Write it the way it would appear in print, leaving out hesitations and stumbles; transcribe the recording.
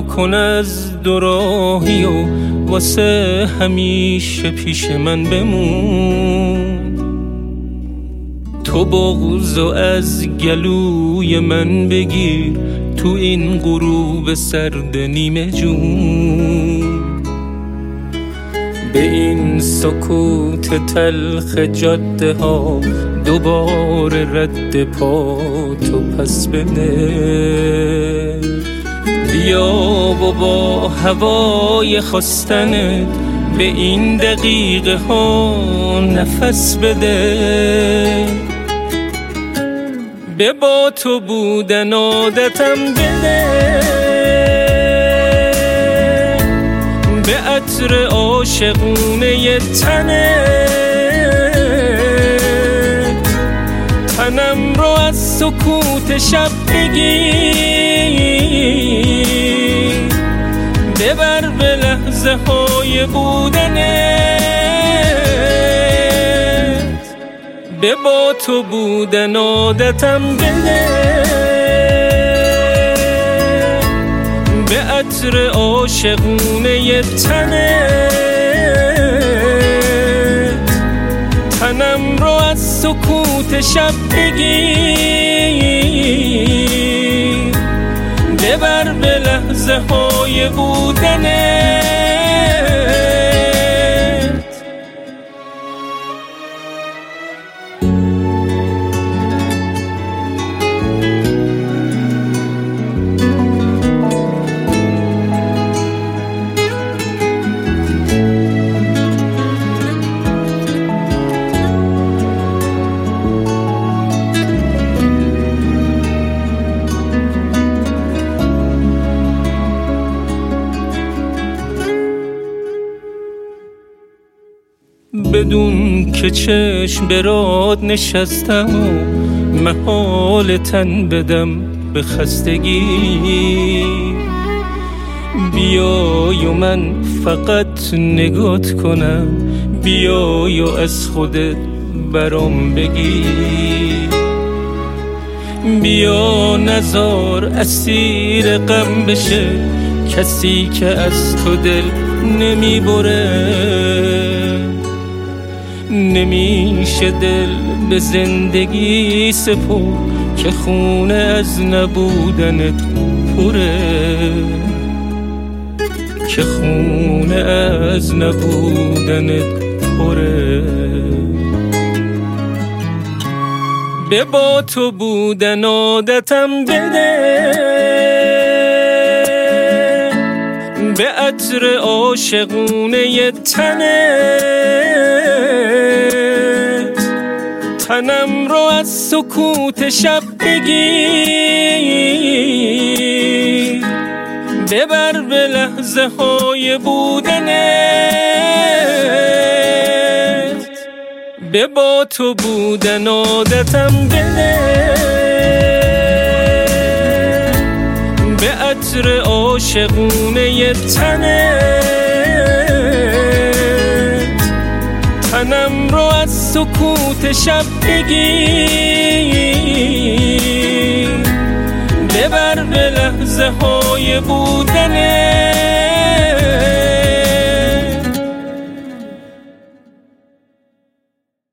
کن از دوراهی و واسه همیشه پیش من بمون. تو بغضو از گلوی من بگیر تو این غروب سرد نیمه جون. به این سکوت تلخ جاده ها دوباره رد پا تو پس بده. بیا و با هوای خواستنت به این دقیقه ها نفس بده. به با تو بودن عادتم بده، به عطر عاشقونه تنم رو از سکوت شب بگیر. ببر به لحظه های بودنت، به با تو بودن عادتم بده. به عطر عاشقونه تنم رو از سکوت شب بگیر. ببر به لحظه های بودنت. بدون که چشم به راد نشستم و محال تن بدم به خستگی. بیای و من فقط نگات کنم، بیای و از خودت برام بگی. بیا نزار اسیر غم بشه کسی که از تو دل نمی بره. نمیشه دل به زندگی سپرد که خونه از نبودنت پره، که خونه از نبودنت پره. به با تو بودن عادتم بده، به عطر عاشقونه تنم رو از سکوت شب بگیر. ببر به لحظه های بودنت، به با تو بودن عادتم بده. به عطر عاشقونه تنم رو از سکوت شب بگیر. ببر به لحظه های بودنت.